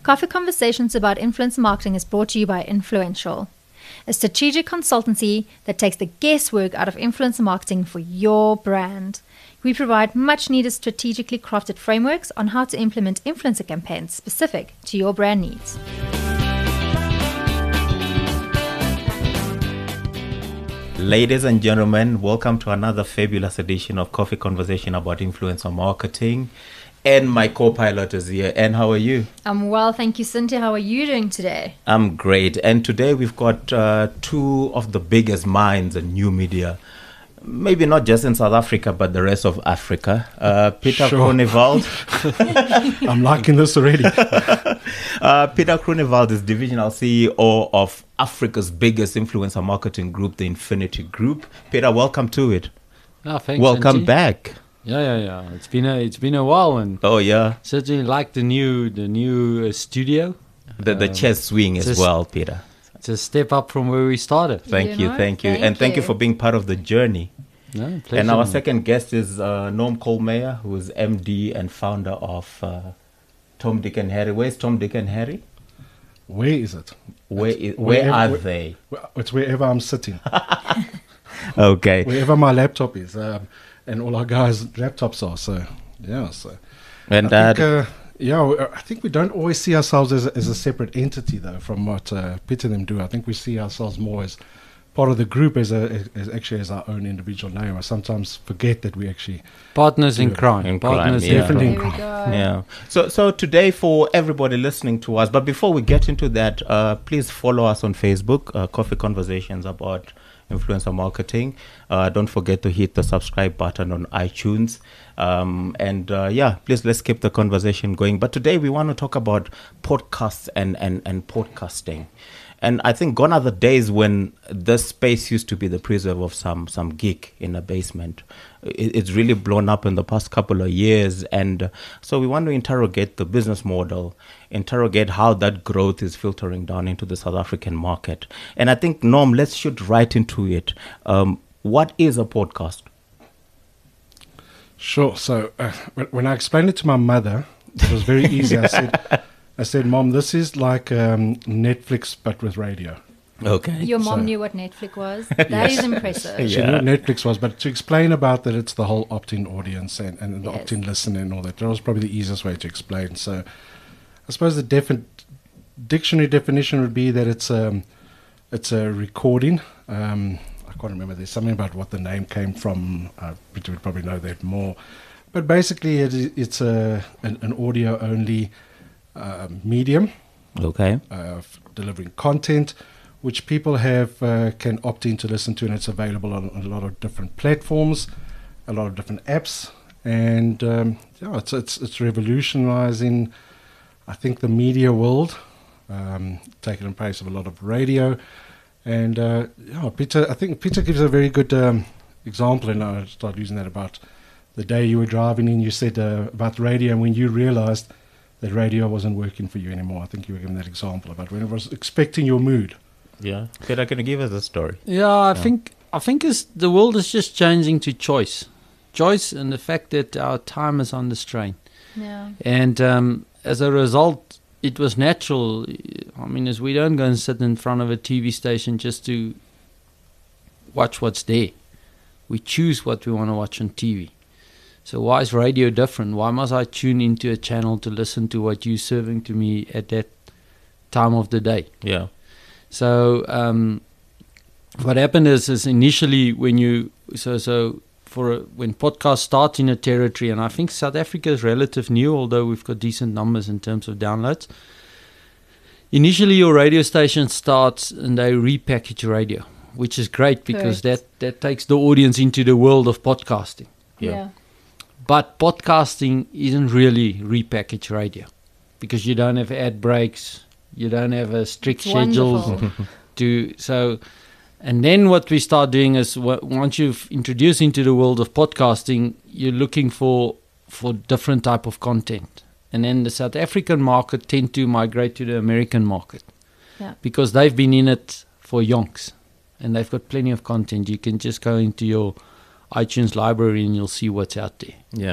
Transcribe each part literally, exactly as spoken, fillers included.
Coffee Conversations about Influencer Marketing is brought to you by Influential, a strategic consultancy that takes the guesswork out of influencer marketing for your brand. We provide much-needed strategically crafted frameworks on how to implement influencer campaigns specific to your brand needs. Ladies and gentlemen, welcome to another fabulous edition of Coffee Conversation about Influencer Marketing. And my co-pilot is here. And how are you? I'm well, thank you, Cynthia. How are you doing today? I'm great. And today we've got uh, two of the biggest minds in new media. Maybe not just in South Africa, but the rest of Africa. Uh, Peter Sure. Groenewald. I'm liking this already. uh, Peter Groenewald is divisional C E O of Africa's biggest influencer marketing group, the Infinity Group. Peter, welcome to it. Oh, thanks, welcome Angie. back. Yeah, yeah, yeah. It's been a it's been a while, and Oh yeah, certainly like the new the new uh, studio. the the Um, chess swing as just- well, Peter. It's a step up from where we started. Thank You you, know, thank you, thank and thank you you. for being part of the journey. No, pleasure. And our man. second guest is uh, Norm Colmeyer, who is M D and founder of uh, Tom, Dick and Harry. Where's Tom, Dick and Harry? Where is it? Where It's is, where wherever- are where- they? Well, It's wherever I'm sitting, Okay. wherever my laptop is, um, and all our guys' laptops are. So, yeah. So, And I uh, think, uh, yeah, we- I think we don't always see ourselves as a, as a separate entity, though. From what uh, Peter and them do, I think we see ourselves more as part of the group, as a as actually as our own individual name. I sometimes forget that we actually. partners in Yeah. crime. In crime, partners yeah. in Definitely. crime. There we go. yeah. So so today for everybody listening to us, but before we get into that, uh, please follow us on Facebook, uh, Coffee Conversations about influencer marketing. Uh, don't forget to hit the subscribe button on iTunes. Um, and uh, yeah, please let's keep the conversation going. But today we want to talk about podcasts and, and, and podcasting. And I think gone are the days when this space used to be the preserve of some some geek in a basement. It, it's really blown up in the past couple of years. And uh, so we want to interrogate the business model, interrogate how that growth is filtering down into the South African market. And I think, Norm, let's shoot right into it. Um, what is a podcast? Sure. So uh, when, when I explained it to my mother, it was very easy. I said, I said, Mom, this is like um, Netflix but with radio. Okay. Your mom So- knew what Netflix was. That is impressive. She Yeah. knew what Netflix was, but to explain about that, it's the whole opt-in audience and, and the Yes. opt-in listen and all that. That was probably the easiest way to explain. So I suppose the defi- dictionary definition would be that it's um, it's a recording. Um, I can't remember. There's something about what the name came from. Uh, Peter would probably know that more. But basically, it, is- it's a an, an audio-only uh, medium Okay. uh, f- delivering content, which people have uh, can opt in to listen to, and it's available on, on a lot of different platforms, a lot of different apps, and um, yeah, it's it's it's revolutionizing, I think, the media world, um, taking in place of a lot of radio, and uh, yeah, Peter, I think Peter gives a very good um, example, and I started using that about the day you were driving in. You said uh, about radio, and when you realized that radio wasn't working for you anymore. I think you were giving that example about when it was expecting your mood. Yeah. Peter, can you give us a story? Yeah, I think I think it's, the world is just changing to choice, choice, and the fact that our time is on the strain, Yeah. and um, as a result, it was natural. I mean, as we don't go and sit in front of a T V station just to watch what's there. We choose what we want to watch on T V. So why is radio different? Why must I tune into a channel to listen to what you're serving to me at that time of the day? Yeah. So um, what happened is, is initially when you so so for a, when podcasts start in a territory, and I think South Africa is relative new, although we've got decent numbers in terms of downloads. Initially, your radio station starts and they repackage radio, which is great because Correct. that that takes the audience into the world of podcasting. Yeah. Yeah. But podcasting isn't really repackaged radio because you don't have ad breaks, you don't have a strict It's schedules wonderful. to so. And then what we start doing is w- once you've introduced into the world of podcasting, you're looking for for different type of content. And then the South African market tend to migrate to the American market Yeah. because they've been in it for yonks and they've got plenty of content. You can just go into your iTunes library and you'll see what's out there. Yeah.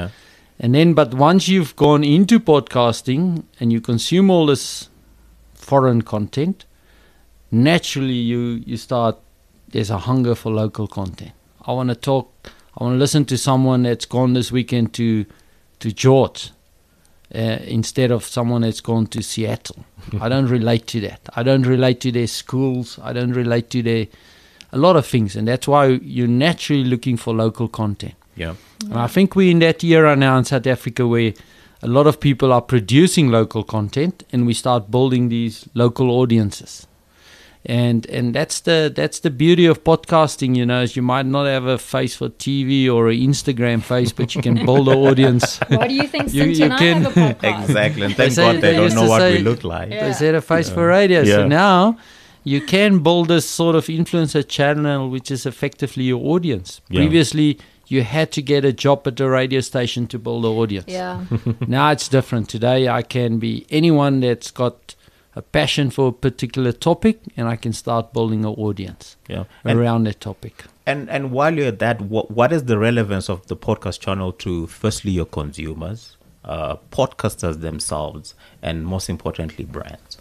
And then, but once you've gone into podcasting and you consume all this foreign content, naturally you, you start, there's a hunger for local content. I want to talk, I want to listen to someone that's gone this weekend to, to George uh, instead of someone that's gone to Seattle. I don't relate to that. I don't relate to their schools. I don't relate to their, a lot of things. And that's why you're naturally looking for local content. Yeah. And I think we're in that era now in South Africa where a lot of people are producing local content and we start building these local audiences. And and that's the that's the beauty of podcasting, you know, is you might not have a face for T V or an Instagram face, but you can build an audience. Why do you think You- Cynthia you and I can- have a podcast? Exactly. And They thank say- God they, they don't used know to what say- we look like. Yeah. They said a face for radio. So Yeah. now you can build this sort of influencer channel, which is effectively your audience. Yeah. Previously, you had to get a job at the radio station to build an audience. Yeah. Now it's different. Today I can be anyone that's got a passion for a particular topic and I can start building an audience Yeah. And, around that topic. and and while you're at that, what, what is the relevance of the podcast channel to firstly your consumers, uh, podcasters themselves, and most importantly, brands?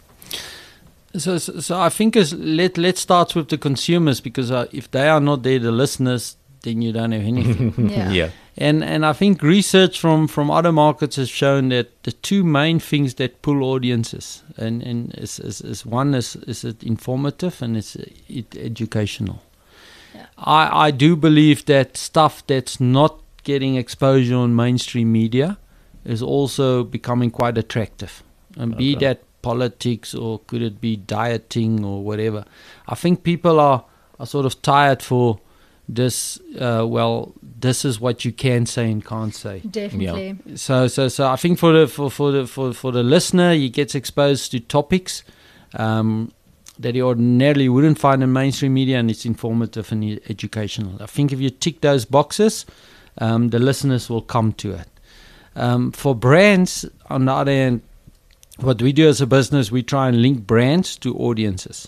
So, so, so I think is let let's start with the consumers because uh, if they are not there, the listeners, then you don't have anything. Yeah. Yeah. And and I think research from, from other markets has shown that the two main things that pull audiences and, and is, is, is one is is it informative and it's it educational. Yeah. I, I do believe that stuff that's not getting exposure on mainstream media is also becoming quite attractive. And be Okay. that politics or could it be dieting or whatever. I think people are, are sort of tired for this, uh, well, this is what you can say and can't say. Definitely. So, so, so I think for the for, for the for, for the listener, he gets exposed to topics um, that he ordinarily wouldn't find in mainstream media, and it's informative and e- educational. I think if you tick those boxes, um, the listeners will come to it. Um, for brands, on the other hand, what we do as a business, we try and link brands to audiences.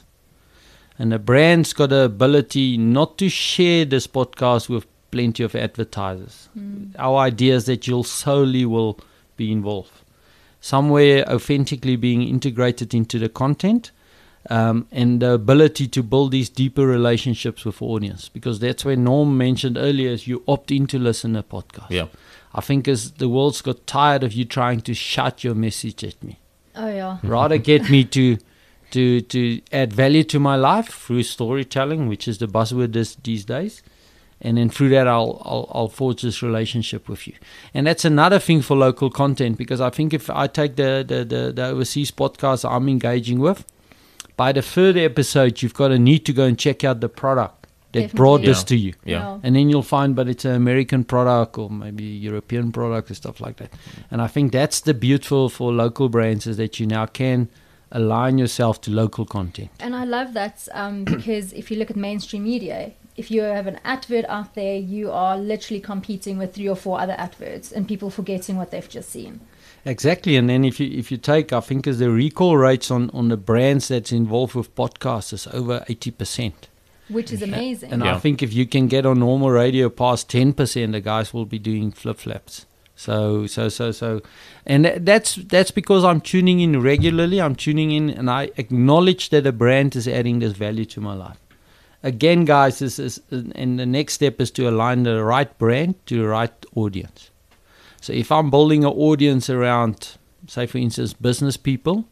And the brand's got the ability not to share this podcast with plenty of advertisers. Mm. Our idea is that you'll solely will be involved. Somewhere authentically being integrated into the content um, and the ability to build these deeper relationships with audience. Because that's where Norm mentioned earlier is you opt in to listen to a podcast. Yeah. I think as the world's got tired of you trying to shout your message at me. Oh, yeah. Rather get me to to to add value to my life through storytelling, which is the buzzword this, these days, and then through that I'll, I'll I'll forge this relationship with you. And that's another thing for local content, because I think if I take the the, the, the overseas podcasts I'm engaging with, by the third episode you've got a need to go and check out the product that brought Definitely. this Yeah. to you. Yeah. And then you'll find, but it's an American product or maybe a European product and stuff like that. And I think that's the beautiful for local brands is that you now can align yourself to local content. And I love that um, because if you look at mainstream media, if you have an advert out there, you are literally competing with three or four other adverts and people forgetting what they've just seen. Exactly. And then if you if you take, I think as the recall rates on, on the brands that's involved with podcasts is over eighty percent. Which is amazing. And Yeah. I think if you can get on normal radio past ten percent, the guys will be doing flip-flaps. So, so, so, so, and tha- that's that's because I'm tuning in regularly. I'm tuning in, and I acknowledge that a brand is adding this value to my life. Again, guys, this is, and the next step is to align the right brand to the right audience. So, if I'm building an audience around, say, for instance, business people,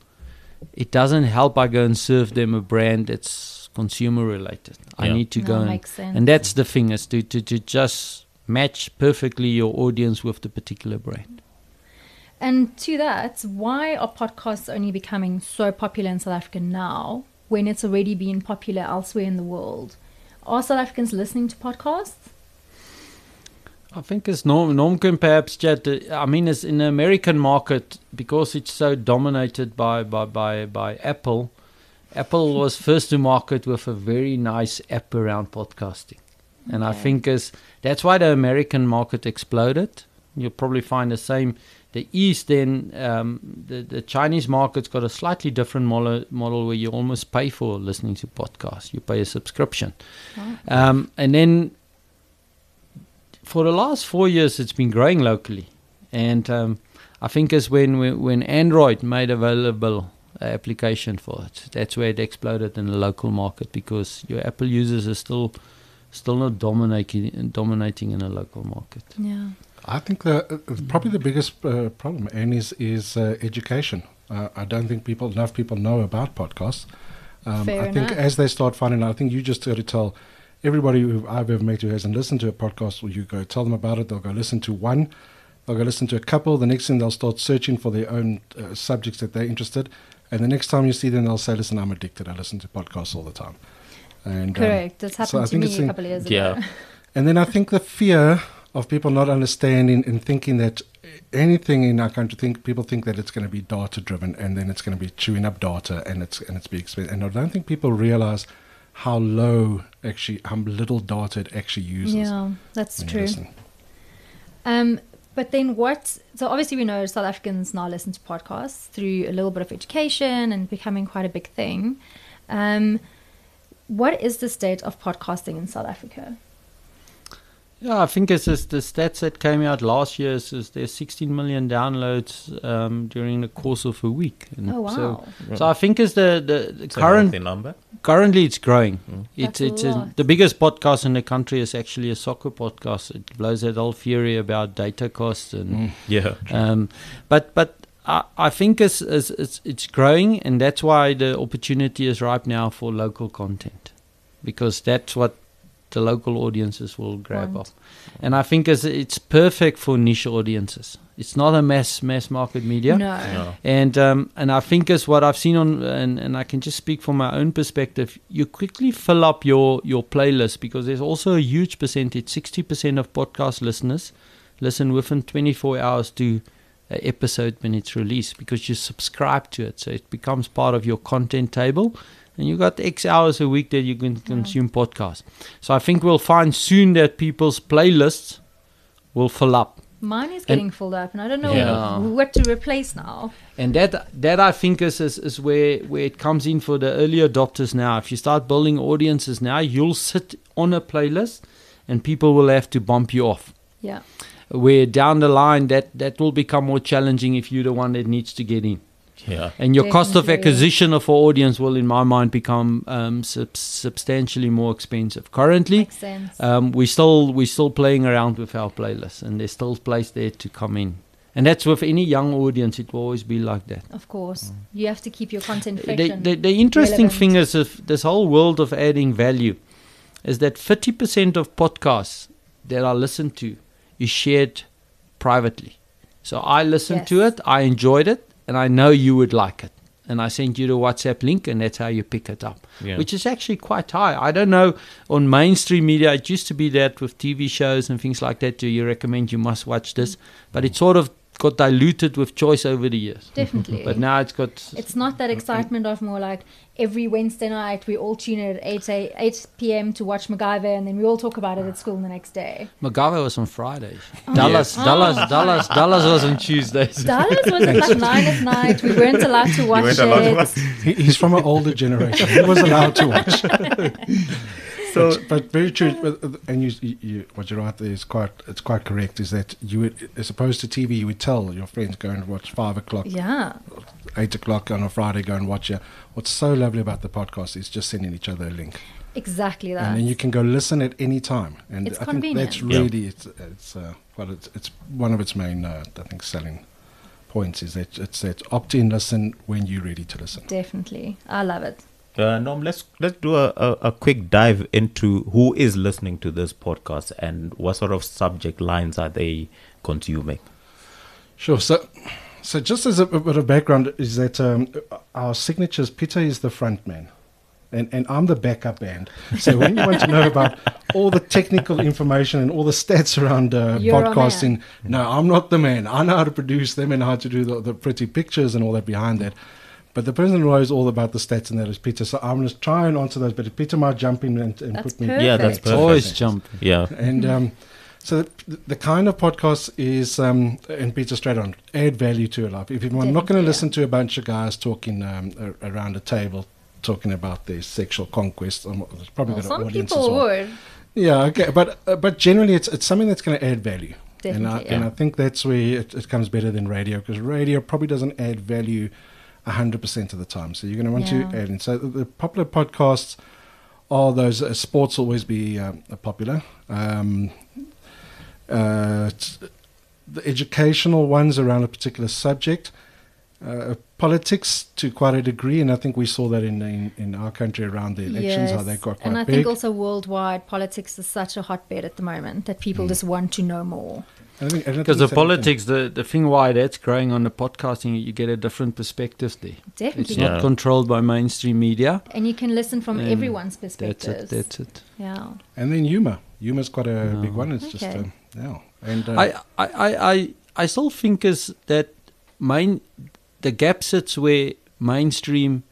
it doesn't help I go and serve them a brand that's consumer related. I Yeah. need to No, go and, makes sense. and that's the thing is to, to, to just match perfectly your audience with the particular brand. And to that, why are podcasts only becoming so popular in South Africa now when it's already been popular elsewhere in the world? Are South Africans listening to podcasts? I think as Norm, Norm can perhaps chat, uh, I mean, as in the American market, because it's so dominated by, by, by, by Apple, Apple was first to market with a very nice app around podcasting. And I Okay. think as that's why the American market exploded. You'll probably find the same. The East then, um, the, the Chinese market's got a slightly different model, model where you almost pay for listening to podcasts. You pay a subscription. Oh. Um, and then for the last four years, it's been growing locally. And um, I think it's when when when Android made available an application for it, that's where it exploded in the local market, because your Apple users are still still not dominating dominating in a local market. Yeah. I think the uh, probably the biggest uh, problem, Anne, is, is uh, education. Uh, I don't think people enough people know about podcasts. Um, Fair I think enough. as they start finding out, I think you just got to tell everybody who I've ever met who hasn't listened to a podcast, well, you go tell them about it, they'll go listen to one, they'll go listen to a couple, the next thing they'll start searching for their own uh, subjects that they're interested, and the next time you see them, they'll say, listen, I'm addicted, I listen to podcasts all the time. And, um, Correct. That's so I happened to think me it's a in- couple of years Yeah. ago. And then I think the fear of people not understanding and thinking that anything in our country, think people think that it's going to be data driven, and then it's going to be chewing up data, and it's and it's be expensive. And I don't think people realize how low actually, how little data it actually uses. Yeah, that's when you true. listen. Um, but then what? So obviously we know South Africans now listen to podcasts through a little bit of education and becoming quite a big thing. Um, what is the state of podcasting in South Africa? Yeah, I think it's just the stats that came out last year is, is there's sixteen million downloads um, during the course of a week. And Oh wow, So, so I think it's the the, the It's a current healthy number. currently it's growing. Mm. It's That's a it's a, lot. the biggest podcast in the country is actually a soccer podcast. It blows that whole fury about data costs and. Mm. Yeah. Um, but but I, I think it's, it's it's it's growing, and that's why the opportunity is ripe now for local content, because that's what the local audiences will grab Want. up. And I think it's, it's perfect for niche audiences. It's not a mass mass market media. No. Yeah. And um, and I think is what I've seen on, and, and I can just speak from my own perspective, you quickly fill up your, your playlist, because there's also a huge percentage, sixty percent of podcast listeners listen within twenty-four hours to an episode when it's released, because you subscribe to it. So it becomes part of your content table, and you got X hours a week that you can consume podcasts. So I think we'll find soon that people's playlists will fill up. Mine is getting filled up, and I don't know Yeah. what to replace now. And that that I think is, is is where where it comes in for the early adopters now. If you start building audiences now, you'll sit on a playlist and people will have to bump you off. Yeah. Where down the line that, that will become more challenging if you're the one that needs to get in. Yeah. And your cost of Definitely. acquisition of our audience will, in my mind, become um, sub- substantially more expensive. Currently, Makes sense. um, we still we still playing around with our playlists, and there's still place there to come in. And that's with any young audience; it will always be like that. Of course. You have to keep your content fresh. The, and the, the interesting relevant. thing is, if this whole world of adding value, is that fifty percent of podcasts that I listen to is shared privately. So I listened to Yes. it, I enjoyed it, and I know you would like it. And I sent you the WhatsApp link, and that's how you pick it up, Yeah. which is actually quite high. I don't know, on mainstream media, it used to be that with T V shows and things like that, do you recommend you must watch this? But it sort of got diluted with choice over the years. Definitely. But now it's got... It's not that excitement of more like every Wednesday night we all tune in at eight a, eight p.m. to watch MacGyver, and then we all talk about it at school the next day. MacGyver was on Fridays. Oh. Dallas, Yeah. Dallas, Oh. Dallas, Dallas was on Tuesdays. Dallas was at like nine at night. We weren't allowed to watch weren't allowed to it. watch. He, he's from an older generation. He was allowed to watch. So but, but very true. but- And you, you, you, what you're right there is quite. It's quite correct. Is that you would, as opposed to T V, you would tell your friends go and watch five o'clock, Yeah. eight o'clock on a Friday. Go and watch it. What's so lovely about the podcast is just sending each other a link, Exactly that. and then you can go listen at any time. And It's I think that's convenient. Yeah. really it's it's uh, well, it's it's one of its main uh, I think selling points is that it's that opt in, listen when you're ready to listen. Definitely. I love it. Uh, Norm, let's let's do a, a, a quick dive into who is listening to this podcast and what sort of subject lines are they consuming. Sure. So, so just as a, a bit of background is that um, our signatures, Peter is the front man, and, and I'm the backup band. So when you want to know about all the technical information and all the stats around uh, You're our podcasting, no, I'm not the man. I know how to produce them and how to do the, the pretty pictures and all that behind that. But the person who knows all about the stats and that is Peter. So I'm going to try and answer those. But Peter might jump in and, and That's put me. perfect. Yeah, that's perfect. Always jump. Yeah. And um, so the, the kind of podcast is, um, and Peter straight on, add value to your life. If you're not going Definitely, to listen to a bunch of guys talking um, a, around a table, talking about their sexual conquest, um, there's probably Well, got an some audience as people well. would. Yeah, okay, but uh, but generally it's it's something that's going to add value. Definitely, and I, yeah. and I think that's where it, it comes better than radio, because radio probably doesn't add value one hundred percent of the time. So you're going to want Yeah. to add in. So the, the popular podcasts are those, uh, sports will always be um, popular. Um, uh, it's the educational ones around a particular subject. Uh, politics to quite a degree, and I think we saw that in in, in our country around the elections, how they got quite and I big. think also worldwide politics is such a hotbed at the moment that people Mm. just want to know more. And I think- and I Because think the it's everything. politics, the, the thing why that's growing on the podcasting, you get a different perspective there. Definitely. It's Yeah. not controlled by mainstream media. And you can listen from And everyone's That's perspectives. it. That's it. Yeah. And then humor. Humor's quite a No. big one. It's just Okay. um, yeah. And uh, I, I, I, I, I still think is that main the gap sits where mainstream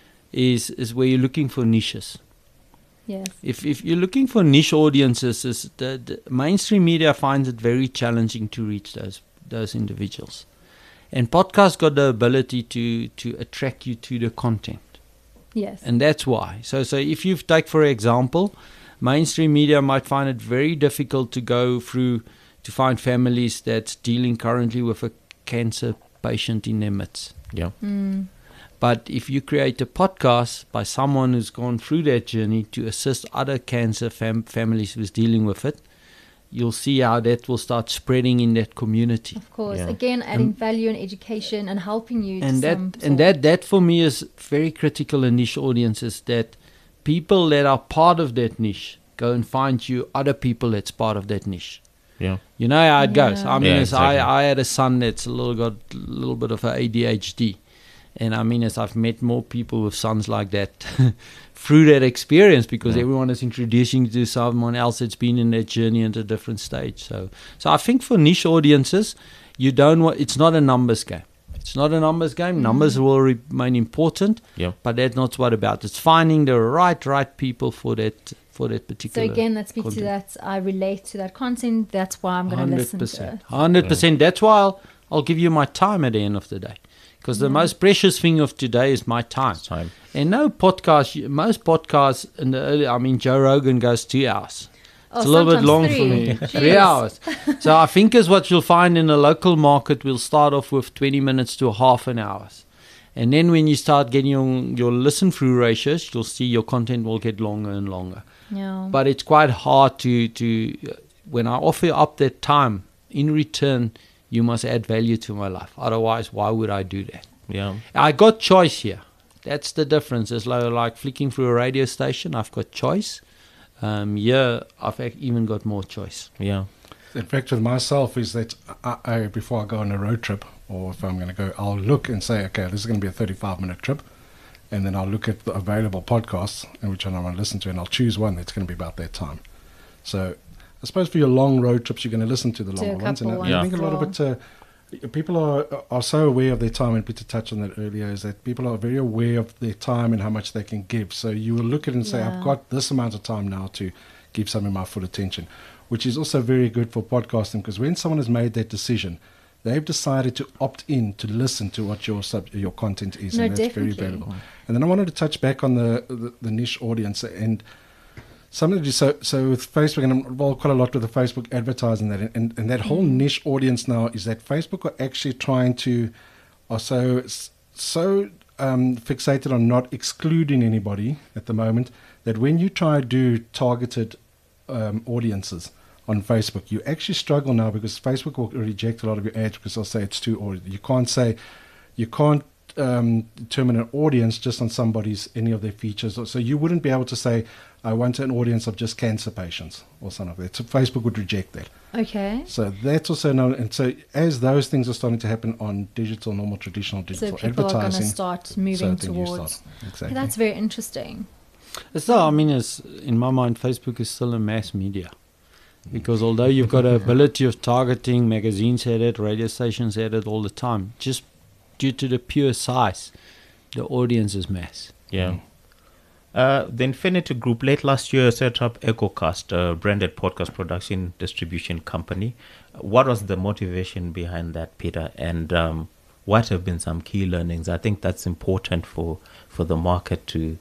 is is where you're looking for niches. Yes. If if you're looking for niche audiences, is the, the mainstream media finds it very challenging to reach those those individuals, and podcasts got the ability to to attract you to the content, Yes. and that's why. So so if you take for example, mainstream media might find it very difficult to go through to find families that's dealing currently with a cancer patient in their midst. Yeah. Mm. But if you create a podcast by someone who's gone through that journey to assist other cancer fam- families who's dealing with it, you'll see how that will start spreading in that community. Of course. Yeah. Again, adding And- value and education and helping you. And to that some and sort. that that for me is very critical in niche audiences, that people that are part of that niche go and find you other people that's part of that niche. Yeah. You know how it goes. Yeah. I mean, Yeah, as exactly. I, I had a son that's a little got a little bit of a A D H D, and I mean, as I've met more people with sons like that through that experience, because Yeah. everyone is introducing you to someone else that's been in that journey at a different stage. So, so I think for niche audiences, you don't want. It's not a numbers game. It's not a numbers game. Numbers will remain important, Yeah. but that's not what about. It's finding the right right people for that for that So particular. again, that speaks to content. that. I relate to that content. That's why I'm going to listen to it. Hundred percent. That's why I'll, I'll give you my time at the end of the day, because the Yeah. most precious thing of today is my time. It's time. And no podcast. you- Most podcasts in the early. I mean, Joe Rogan goes two hours. Oh, It's a little bit sometimes long three. for me. Jeez. Three hours. So I think is what you'll find in the local market. We'll start off with twenty minutes to half an hour. And then when you start getting your, your listen through ratios, you'll see your content will get longer and longer. Yeah. But it's quite hard to, to uh, when I offer up that time, in return, you must add value to my life. Otherwise, why would I do that? Yeah. I got choice here. That's the difference. It's like, like flicking through a radio station. I've got choice. Um, here, I've ac- even got more choice. Yeah. in fact, with myself, is that I, I, before I go on a road trip, or if I'm going to go, I'll look and say, okay, this is going to be a thirty-five minute trip. And then I'll look at the available podcasts, and which one I want to listen to, and I'll choose one that's going to be about that time. So I suppose for your long road trips, you're going to listen to the To a longer ones. And couple I, ones I think a lot of as it, uh, people are are so aware of their time, and Peter touched on that earlier, is that people are very aware of their time and how much they can give. So you will look at it and say, Yeah. I've got this amount of time now to give something my full attention, which is also very good for podcasting, because when someone has made that decision, they've decided to opt in to listen to what your sub, your content is, No, and that's definitely. very valuable. And then I wanted to touch back on the the, the niche audience and something that you, so so with Facebook, and I'm involved quite a lot with the Facebook advertising that, and and that whole niche audience now is that Facebook are actually trying to, are so so um, fixated on not excluding anybody at the moment, that when you try to do targeted um, audiences on Facebook, you actually struggle now, because Facebook will reject a lot of your ads because they'll say it's too, or you can't say, you can't um, determine an audience just on somebody's, any of their features. So you wouldn't be able to say, I want an audience of just cancer patients or something like that. So Facebook would reject that. Okay. So that's also known. And so as those things are starting to happen on digital, normal, traditional So digital people are going to advertising, start moving so then you towards. start- exactly. Okay, that's very interesting. It's still, I mean, it's, in my mind, Facebook is still a mass media. Because although you've got an ability of targeting, magazines at it, radio stations at it all the time, just due to the pure size, the audience is mass. Yeah. Uh, the Infinity Group late last year set up EchoCast, a branded podcast production distribution company. What was the motivation behind that, Peter? And um, what have been some key learnings? I think that's important for, for the market to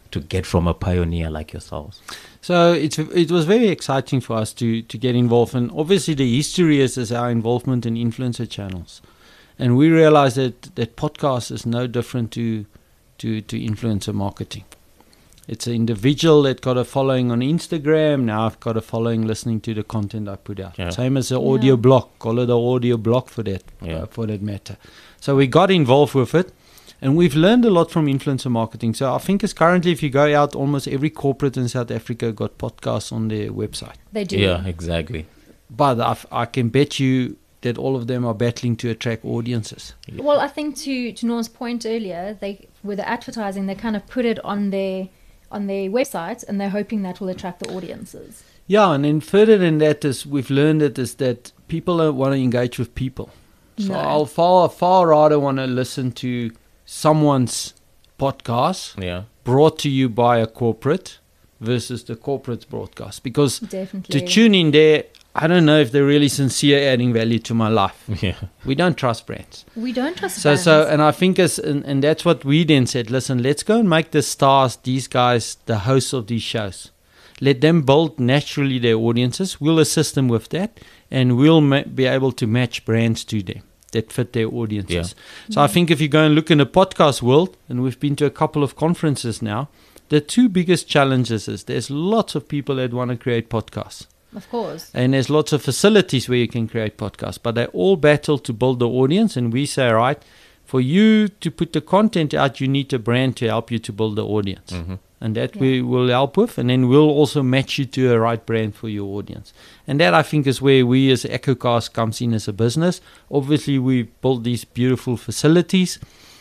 to get from a pioneer like yourselves? So it's it was very exciting for us to to get involved, and obviously the history is, is our involvement in influencer channels, and we realized that that podcast is no different to to to influencer marketing. It's an individual that got a following on Instagram. Now I've got a following listening to the content I put out. Yeah. Same as the audio Yeah. blog, call it an audio blog for that Yeah. uh, for that matter. So we got involved with it. And we've learned a lot from influencer marketing. So I think it's currently, if you go out, almost every corporate in South Africa got podcasts on their website. They do. Yeah, exactly. But I've, I can bet you that all of them are battling to attract audiences. Well, I think to to Norm's point earlier, they with the advertising, they kind of put it on their on their website, and they're hoping that will attract the audiences. Yeah, and then further than that is we've learned it is that people don't want to engage with people. So No. I'll far far rather want to listen to someone's podcast Yeah. brought to you by a corporate versus the corporate's broadcast, because Definitely. to tune in there, I don't know if they're really sincere adding value to my life. Yeah. We don't trust brands. We don't trust So, brands. so, and I think, as, and, and that's what we then said, listen, let's go and make the stars, these guys, the hosts of these shows. Let them build naturally their audiences. We'll assist them with that, and we'll ma- be able to match brands to them that fit their audiences. So I think if you go and look in the podcast world, and we've been to a couple of conferences now, the two biggest challenges is there's lots of people that want to create podcasts. Of course. And there's lots of facilities where you can create podcasts, but they all battle to build the audience. And we say, right, for you to put the content out, you need a brand to help you to build the audience. Mm-hmm. And that Yeah. we will help with. And then we'll also match you to a right brand for your audience. And that, I think, is where we as EchoCast comes in as a business. Obviously, we build these beautiful facilities.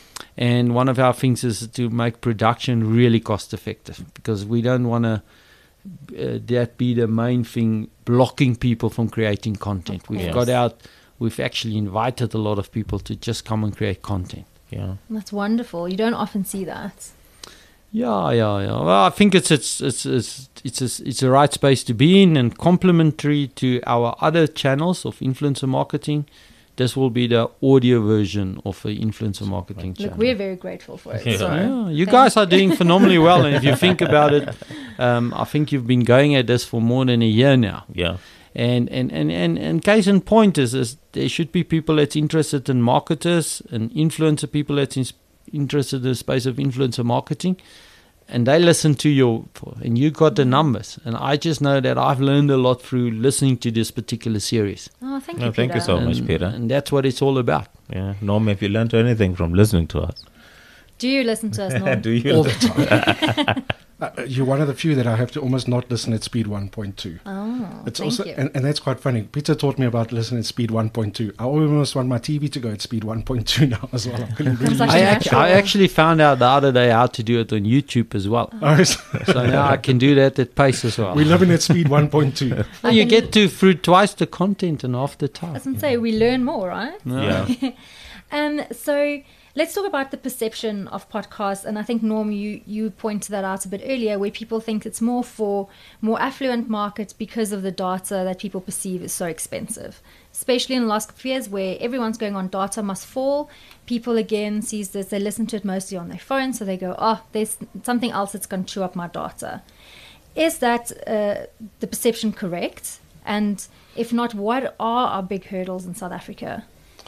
And one of our things is to make production really cost effective, because we don't want to uh, that be the main thing blocking people from creating content. Of We've course. got out, we've actually invited a lot of people to just come and create content. Yeah. That's wonderful. You don't often see that. Yeah, yeah, yeah. Well, I think it's it's it's it's it's a, it's a right space to be in, and complementary to our other channels of influencer marketing. This will be the audio version of the influencer marketing channel. Look, we're very grateful for it. Yeah. So. Yeah, you Thank guys are doing phenomenally well, and if you think about it, um, I think you've been going at this for more than a year now. Yeah. And and, and, and, and case in point is, is there should be people that's interested in marketers and influencer people that's in, interested in the space of influencer marketing, and they listen to your, and you got the numbers. And I just know that I've learned a lot through listening to this particular series. Oh, thank No, you, thank you Peter. so much, and, Peter. and that's what it's all about. Yeah. Norm, have you learned anything from listening to us? Do you listen to us, Norm? Do you? all the time. uh, you're one of the few that I have to almost not listen at speed one point two. Oh, It's thank also, you. and, and that's quite funny. Peter taught me about listening at speed one point two. I almost want my T V to go at speed one point two now as well. I couldn't Comes really like I, a act- natural. I actually found out the other day how to do it on YouTube as well. Oh, so So now I can do that at pace as well. we're living at speed one point two. Well, you get to through twice the content and half the I time. was going to say, we learn more, right? Yeah. Um, so let's talk about the perception of podcasts. And I think, Norm, you, you pointed that out a bit earlier, where people think it's more for more affluent markets because of the data that people perceive is so expensive. Especially in the last couple of years where everyone's going on data must fall. People, again, sees this, they listen to it mostly on their phone. So they go, oh, there's something else that's going to chew up my data. Is that uh, the perception correct? And if not, what are our big hurdles in South Africa?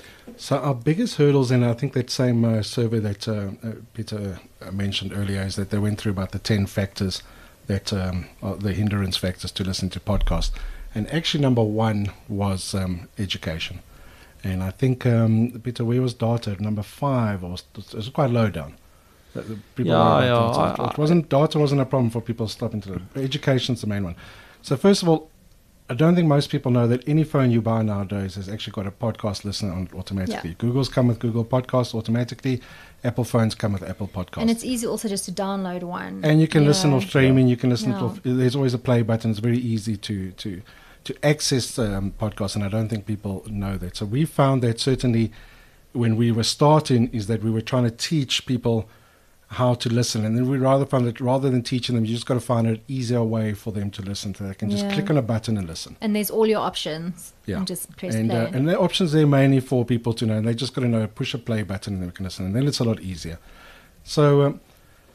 So our biggest hurdles, and I think that same uh, survey that uh, uh, Peter uh, mentioned earlier, is that they went through about the ten factors that um, are the hindrance factors to listen to podcasts. And actually number one was um, education. And I think, um, Peter, where was data? Number five, was, it was quite low down. The- the people Yeah, were yeah, about data. I- It wasn't, data wasn't a problem for people stopping to the education's the main one. So first of all, I don't think most people know that any phone you buy nowadays has actually got a podcast listener on it automatically. Yeah. Google's come with Google Podcasts automatically. Apple phones come with Apple Podcasts. And it's easy also just to download one. And you can Yeah. listen off streaming. You can listen Yeah. off. There's always a play button. It's very easy to to to access um, podcasts, and I don't think people know that. So we found that certainly when we were starting, is that we were trying to teach people how to listen, and then we rather found that rather than teaching them, you just got to find an easier way for them to listen. So they can just Yeah. click on a button and listen. And there's all your options. Yeah. And just press And play. uh, and the options there mainly for people to know. And they just got to know push a play button and they can listen, and then it's a lot easier. So um,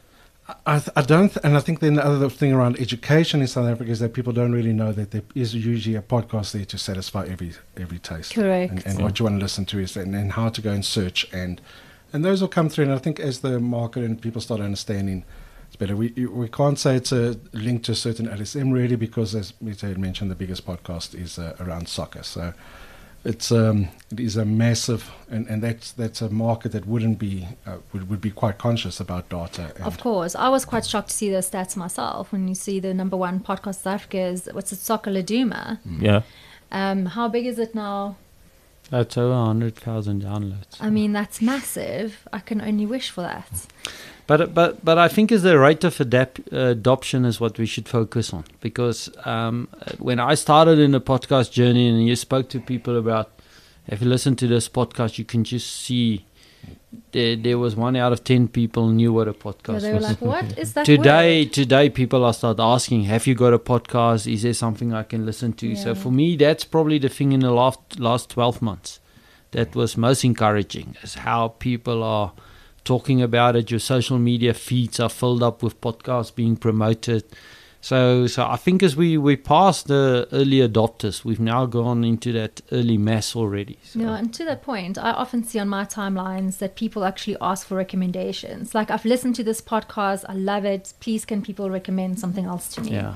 I, th- I don't, th- and I think then the other thing around education in South Africa is that people don't really know that there is usually a podcast there to satisfy every every taste. Correct. And, and Yeah. what you want to listen to is and, and how to go and search and and those will come through. And I think as the market and people start understanding, it's better. We we can't say it's a link to a certain L S M really because as we had mentioned, the biggest podcast is uh, around soccer. So. It's um, it is a massive, and, and that's that's a market that wouldn't be uh, would would be quite conscious about data. And Of course. I was quite shocked to see the stats myself when you see the number one podcast South Africa is, what's it, Soccer Laduma. Yeah. Um, how big is it now? That's over one hundred thousand downloads. I mean, that's massive. I can only wish for that. But but but I think is the rate of adapt, uh, adoption is what we should focus on, because um, when I started in the podcast journey and you spoke to people about, if you listen to this podcast, you can just see there there was one out of ten people knew what a podcast So they were was. like, what is that Today, word? today people are start asking, have you got a podcast? Is there something I can listen to? So Yeah. for me, that's probably the thing in the last last twelve months that was most encouraging, is how people are talking about it. Your social media feeds are filled up with podcasts being promoted. So, so I think as we we passed the early adopters, we've now gone into that early mass already. So. Yeah, and to that point, I often see on my timelines that people actually ask for recommendations. Like, I've listened to this podcast, I love it. Please, can people recommend something else to me? Yeah.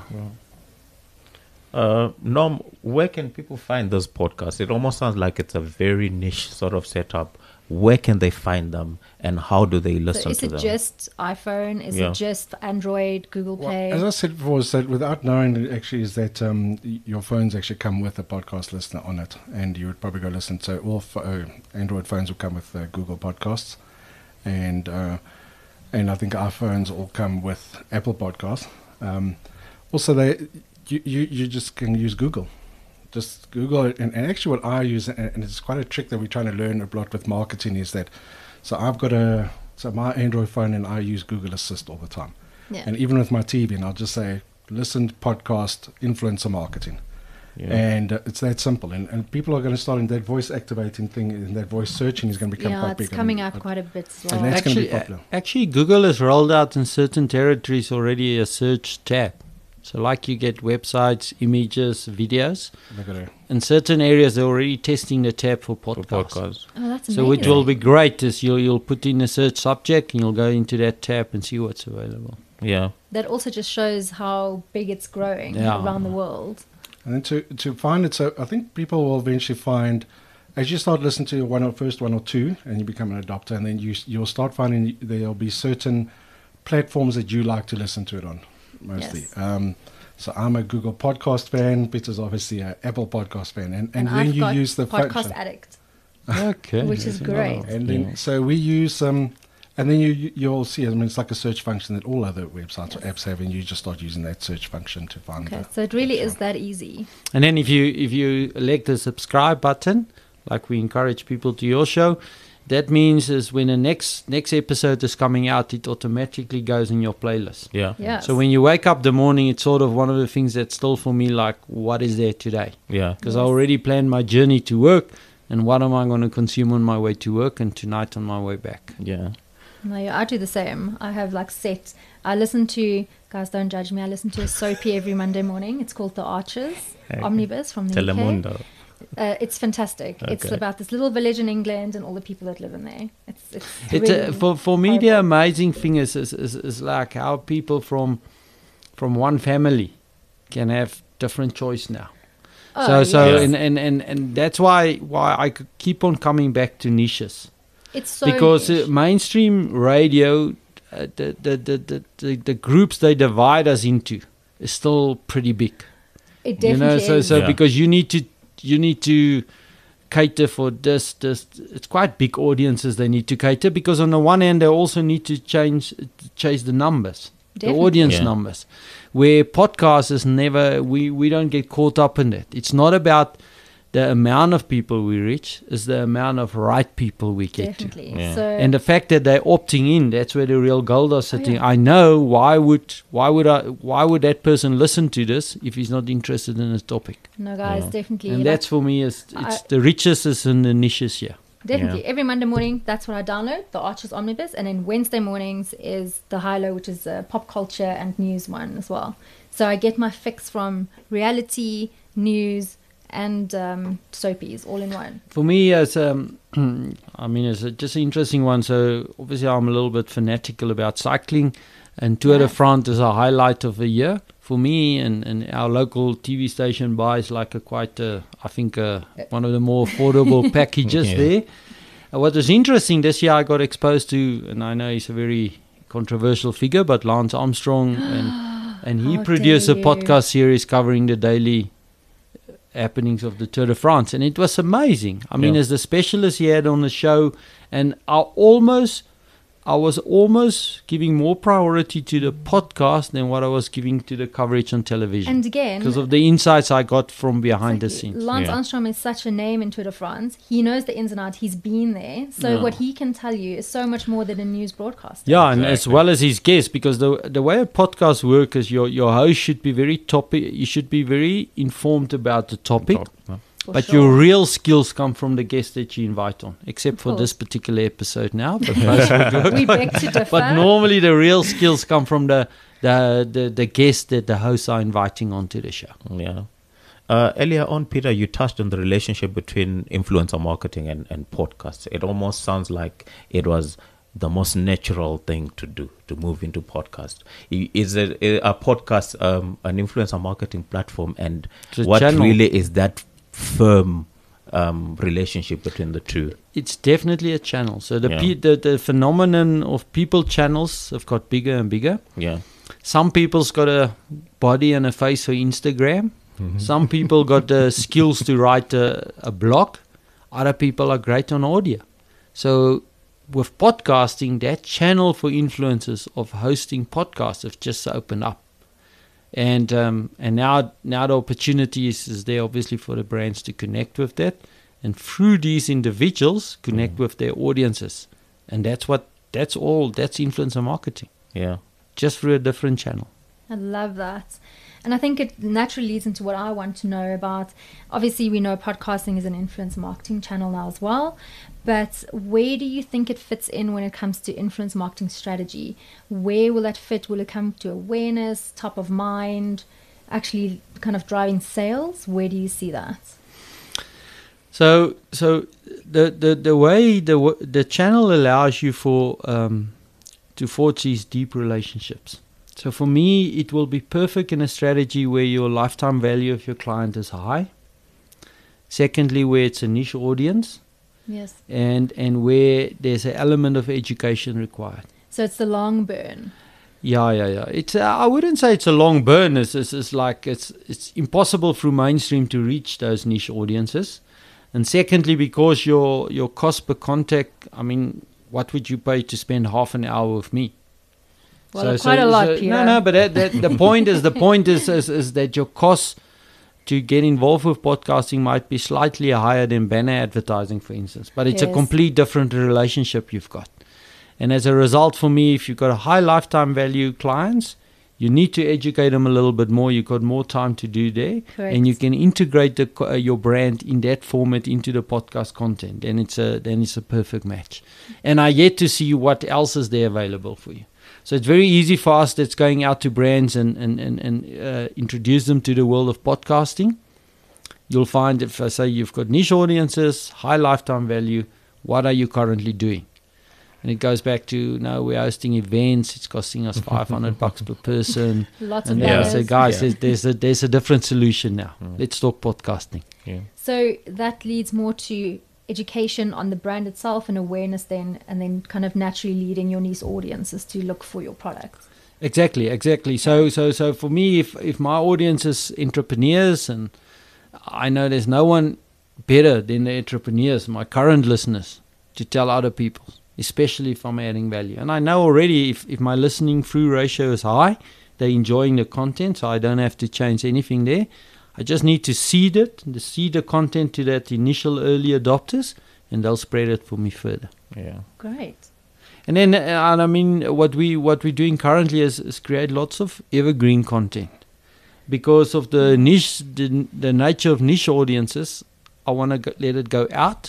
Uh, Norm, where can people find those podcasts? It almost sounds like it's a very niche sort of setup. Where can they find them, and how do they So listen is to it them? just iPhone? Is Yeah. it just Android, Google Well, Play? as I said before, is that without knowing it actually is that um, y- your phones actually come with a podcast listener on it, and you would probably go listen to all pho- uh, Android phones will come with uh, Google Podcasts, and uh, and I think our phones all come with Apple Podcasts. Um, also, they you, you you just can use Google. Just Google it, and, and actually what I use, and, and it's quite a trick that we're trying to learn a lot with marketing, is that, so I've got a, so my Android phone and I use Google Assist all the time. yeah. And even with my T V, and I'll just say, listen to podcast, influencer marketing. Yeah. And uh, it's that simple. And, and people are going to start in that voice activating thing, and that voice searching is going to become yeah, quite it's big. coming and, out quite a bit as and well. that's gonna be Actually, popular. a- actually, Google has rolled out in certain territories already a search tab. So like you get websites, images, videos. Look at it. In certain areas, they're already testing the tab for For podcasts. podcasts. Oh, that's So amazing. which will be great is you'll you'll put in a search subject and you'll go into that tab and see what's available. Yeah. That also just shows how big it's growing Yeah. around the world. And then to, to find it, so I think people will eventually find, as you start listening to one or first one or two, and you become an adopter, and then you you'll start finding there'll be certain platforms that you like to listen to it on, mostly. Yes. Um, so I'm a Google Podcast fan. Peter's obviously an Apple Podcast fan, and, and, And, then I've you got use the Podcast function. Addict. Okay. Which is great. And then, so we use, um, and then you, you you'll see. I mean, it's like a search function that all other websites or Yes. apps have, and you just start using that search function to find. Okay, the- so it really the is show. that easy. And then if you if you elect the subscribe button, like we encourage people to your show, that means is when the next next episode is coming out, it automatically goes in your playlist. Yeah. Yes. So when you wake up the morning, it's sort of one of the things that's still for me like, what is there today? Yeah. Because I Yes. already planned my journey to work, and what am I going to consume on my way to work and tonight on my way back. Yeah. No, yeah, I do the same. I have like set. I listen to, guys, don't judge me. I listen to a soapy every Monday morning. It's called The Archers Okay. Omnibus from the U K. Telemundo. Uh, it's fantastic. It's Okay. about this little village in England and all the people that live in there. It's it's It's really uh, for for me the horrible. amazing thing is is, is is like how people from from one family can have different choice now. Oh, so so yes. and, and, and, and that's why why I could keep on coming back to niches, it's so because niche. uh, mainstream radio, uh, the, the, the, the, the the groups they divide us into is still pretty big. it You know, definitely so is. so Yeah. because you need to you need to cater for this this it's quite big audiences they need to cater, because on the one hand they also need to change chase the numbers, Definitely. the audience Yeah. numbers, where podcasts is never we we don't get caught up in that. It's not about the amount of people we reach, it's the amount of right people we get to. Definitely. Yeah. So And the fact that they're opting in, that's where the real gold are sitting. yeah. I know why would why would I why would that person listen to this if he's not interested in this topic? no, guys, Yeah. definitely. And like- that's for me is it's I- the riches is in the niches here. definitely. Yeah. Every Monday morning, that's what I download, the Archers Omnibus. And then Wednesday mornings is the High Low, which is a pop culture and news one as well. So I get my fix from reality, news, and um, soapies all in one. For me, as um, I mean, it's a, just an interesting one. So obviously, I'm a little bit fanatical about cycling, and Tour de Yeah. France is a highlight of the year for me. And, and our local T V station buys like a quite, uh, I think, uh, one of the more affordable packages Yeah. there. Uh, what was interesting this year, I got exposed to, and I know he's a very controversial figure, but Lance Armstrong, and and he How produced a dare you. podcast series covering the daily happenings of the Tour de France, and it was amazing. I mean, Yeah. as the specialist he had on the show, and I almost, I was almost giving more priority to the podcast than what I was giving to the coverage on television, And again, because of the insights I got from behind the exactly, scenes. Lance Yeah. Armstrong is such a name in Tour de France. He knows the ins and outs. He's been there. So Yeah. what he can tell you is so much more than a news broadcaster. Yeah, and as Exactly. well as his guests, because the the way a podcast works is your your host should be very topic. You should be very informed about the topic. Top, yeah. For But sure. your real skills come from the guests that you invite on, except Of for this course. particular episode now. But, most would work. We beg to differ. But normally the real skills come from the the, the, the guests that the hosts are inviting onto the show. Yeah. Uh, earlier on, Peter, you touched on the relationship between influencer marketing and, and podcasts. It almost sounds like it was the most natural thing to do, to move into podcast. I- Is a, a podcast um, an influencer marketing platform, and It's a what channel. really is that firm um, relationship between the two? It's definitely a channel. So the, Yeah. pe- the the phenomenon of people channels have got bigger and bigger. Yeah. Some people's got a body and a face for Instagram. Some people got the skills to write a, a blog. Other people are great on audio. So with podcasting, that channel for influencers of hosting podcasts have just opened up. And um, and now now the opportunity is, is there obviously for the brands to connect with that, and through these individuals connect Mm. with their audiences, and that's what that's all that's influencer marketing, Yeah. just through a different channel. I love that. And I think it naturally leads into what I want to know about. Obviously, we know podcasting is an influencer marketing channel now as well. But where do you think it fits in when it comes to influence marketing strategy? Where will that fit? Will it come to awareness, top of mind, actually kind of driving sales? Where do you see that? So so the the, the way the w- the channel allows you for um, to forge these deep relationships. So for me, it will be perfect in a strategy where your lifetime value of your client is high. Secondly, where it's a niche audience, Yes. and and where there's an element of education required. So it's the long burn. Yeah, yeah, yeah. It's uh, I wouldn't say it's a long burn. It's, it's, it's like it's it's impossible through mainstream to reach those niche audiences. And secondly, because your your cost per contact, I mean, what would you pay to spend half an hour with me? Well, quite a lot, Peter. No, no, but that, that, the point is the point is, is is that your cost to get involved with podcasting might be slightly higher than banner advertising, for instance. But it's a Yes. complete different relationship you've got. And as a result, for me, if you've got a high lifetime value clients, you need to educate them a little bit more. You've got more time to do there. Correct. And you can integrate the, co- uh, your brand in that format into the podcast content. Then it's a then it's a perfect match. And I yet to see what else is there available for you. So it's very easy for us that's going out to brands and, and, and, and uh, introduce them to the world of podcasting. You'll find if I say you've got niche audiences, high lifetime value, what are you currently doing? And it goes back to, no, we're hosting events. It's costing us five hundred bucks per person. Lots of And then I Yeah. banners. say, guys, Yeah. there's, there's, a, there's a different solution now. Mm. Let's talk podcasting. Yeah. So that leads more to education on the brand itself and awareness then, and then kind of naturally leading your niche audiences to look for your product. Exactly, exactly. So, so, so for me, if if my audience is entrepreneurs, and I know there's no one better than the entrepreneurs, my current listeners, to tell other people, especially if I'm adding value. And I know already if if my listening through ratio is high, they're enjoying the content, so I don't have to change anything there. I just need to seed it, to seed the content to that initial early adopters, and they'll spread it for me further. Yeah. Great. And then, uh, and I mean, what we what we're doing currently is, is create lots of evergreen content, because of the niche, the, the nature of niche audiences. I want to let it go out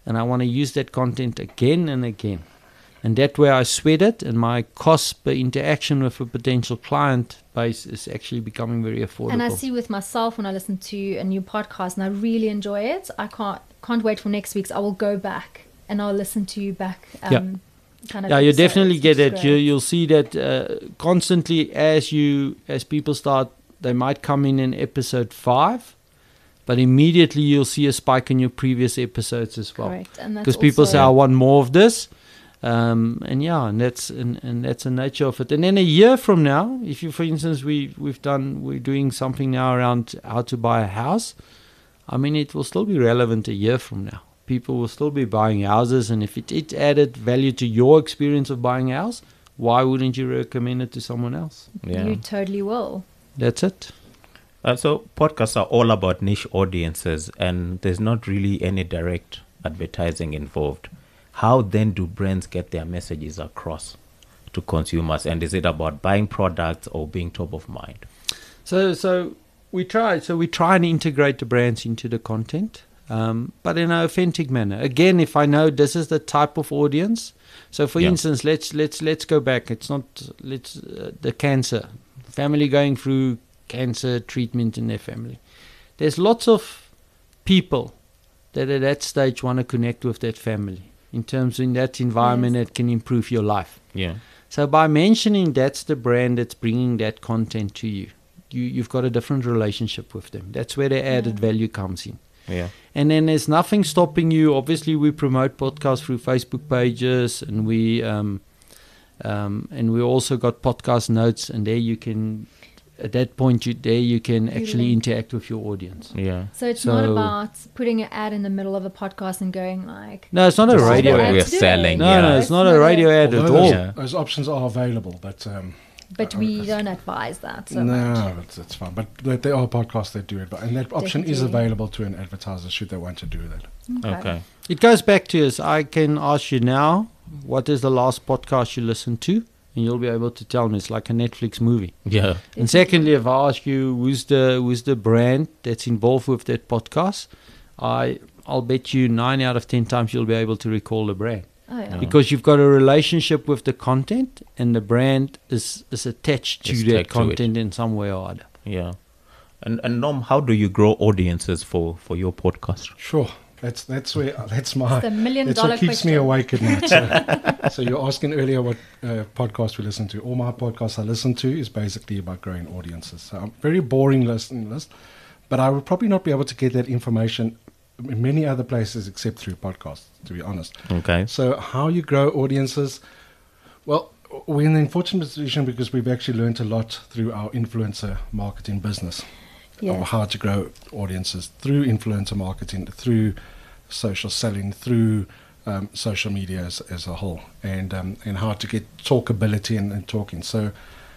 and I want to use that content again and again. And that way I sweat it, and my cost per interaction with a potential client base is actually becoming very affordable. And I see with myself when I listen to a new podcast and I really enjoy it, I can't can't wait for next week's. I will go back and I'll listen to you back. Um, Yeah. Kind of Yeah, you episodes, definitely get which is it. You, great. you'll see that uh, constantly as you as people start, they might come in in episode five, but immediately you'll see a spike in your previous episodes as well. Correct. And that's Because people also- say, I want more of this. Um, and yeah, and that's and, and that's the nature of it. And then a year from now, if you, for instance, we we've done we're doing something now around how to buy a house. I mean, it will still be relevant a year from now. People will still be buying houses, and if it, it added value to your experience of buying a house, why wouldn't you recommend it to someone else? Yeah. You totally will. That's it. Uh, so podcasts are all about niche audiences, and there's not really any direct advertising involved. How then do brands get their messages across to consumers? And is it about buying products or being top of mind? So so we try so we try and integrate the brands into the content, um, but in an authentic manner. Again, if I know this is the type of audience. So for Yeah. instance, let's let's let's go back. It's not let's uh, the cancer family going through cancer treatment in their family. There's lots of people that at that stage want to connect with that family in terms in that environment Yes. that can improve your life. Yeah. So by mentioning that's the brand that's bringing that content to you, you you've got a different relationship with them. That's where the added Yeah. value comes in. Yeah. And then there's nothing stopping you. Obviously, we promote podcasts through Facebook pages, and we um, um, and we also got podcast notes, and there you can. At that point, you, there you can actually link. interact with your audience. Yeah. So it's not So- about putting an ad in the middle of a podcast and going like, No, it's not a This is radio what ad we're to do it. selling. No, yeah. no, it's not a radio ad at Although all. those, Yeah. those options are available, but um, but we don't advise that so no, much. it's, it's fine. But there, there are podcasts that do it, but, and that option is Definitely. available to an advertiser should they want to do that. Okay. It goes back to us. I can ask you now, what is the last podcast you listened to? And you'll be able to tell me. It's like a Netflix movie. Yeah. And secondly, if I ask you who's the who's the brand that's involved with that podcast, I I'll bet you nine out of ten times you'll be able to recall the brand Oh, yeah. Yeah. because you've got a relationship with the content, and the brand is is attached to It's that tagged to it. content in some way or other. Yeah. And and Norm, how do you grow audiences for, for your podcast? Sure, that's that's where that's my It's the million that's dollar what keeps question. me awake at night. So, so you're asking earlier what uh, podcast we listen to. All my podcasts I listen to is basically about growing audiences. So I'm very boring listening list, but I would probably not be able to get that information in many other places except through podcasts, to be honest. Okay. So how you grow audiences? Well, we're in the unfortunate position because we've actually learned a lot through our influencer marketing business. Yes. Of how to grow audiences through influencer marketing, through social selling, through um, social media as, as a whole, and um, and how to get talkability and, and talking. So